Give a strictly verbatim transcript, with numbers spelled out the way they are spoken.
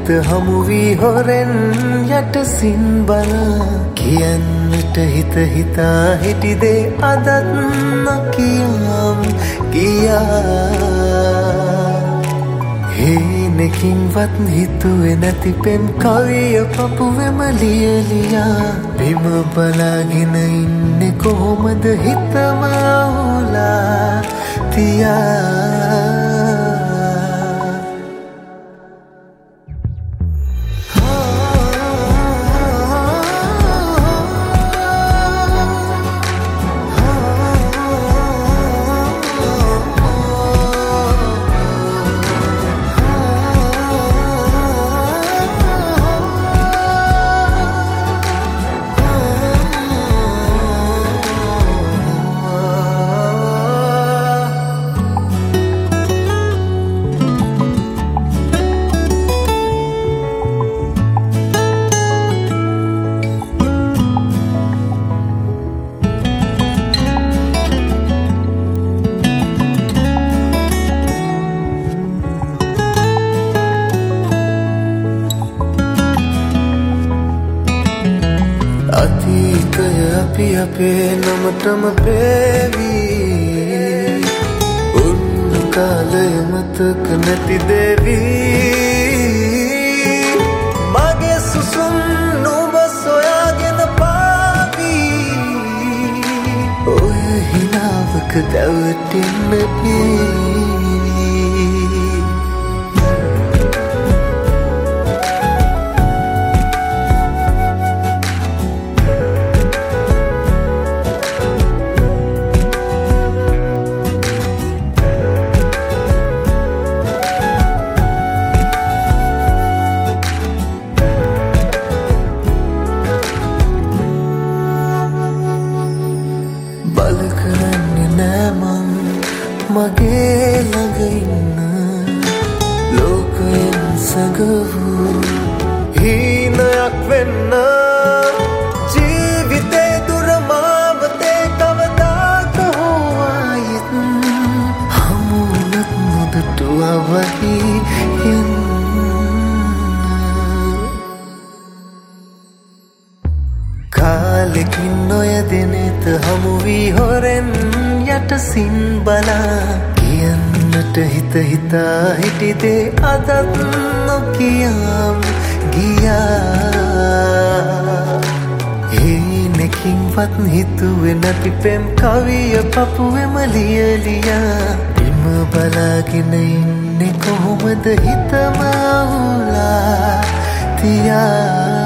හිත හමු වී හොරෙන් යට සින් බලා කියන්නට හිත හිතා හිටි දේ අදත් නොකියාම් ගියා හේනකින්වත් හිතුවේ නැති පෙම් කවිය පපුවෙම ලියලියා බිම බලාගෙන ඉන්නේ කොහොමද හිතම අවුලා තියා අතීතය අපි අපේ නමටම පේවී උන්නු කාලය මතක නැති දෙවී මගේ සුසුම් නුඹ සොයාගෙන පාවී ඔය හිනාවක දැවටෙන්න පී බල කරන්නේ නෑ මං මගේ ළඟ ඉන්න ලෝකයෙන් සැඟවූ හීනයක් වෙන්න ජීවිතේ දුර මාවතේ කවදාක හෝ ආයෙත් හමු වුණත් නොදුටුවවහි යන්න කාලෙකින් ඔය දෙනෙත හමු වී හොරෙන් යට සින් බලා කියන්නට හිත හිතා හිටි දේ අදත් නොකියාම් ගියා හේනකින්වත් හිතුවේ නැති පෙම් කවිය පපුවෙම ලියලියා බිම බලාගෙන ඉන්නේ කොහොමද හිතම අවුලා තියා